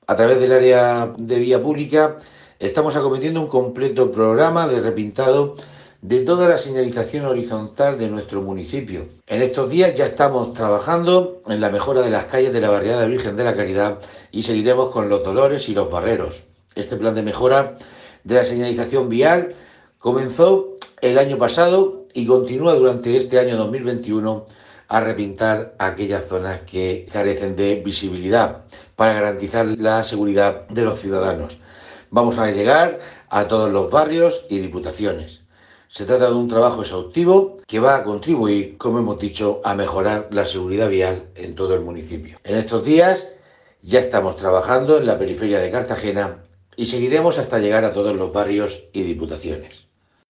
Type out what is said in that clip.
A través del área de vía pública estamos acometiendo un completo programa de repintado de toda la señalización horizontal de nuestro municipio. En estos días ya estamos trabajando en la mejora de las calles de la barriada Virgen de la Caridad y seguiremos con los Dolores y los Barreros. Este plan de mejora de la señalización vial comenzó el año pasado y continúa durante este año 2021 a repintar aquellas zonas que carecen de visibilidad para garantizar la seguridad de los ciudadanos. Vamos a llegar a todos los barrios y diputaciones. Se trata de un trabajo exhaustivo que va a contribuir, como hemos dicho, a mejorar la seguridad vial en todo el municipio. En estos días ya estamos trabajando en la periferia de Cartagena y seguiremos hasta llegar a todos los barrios y diputaciones.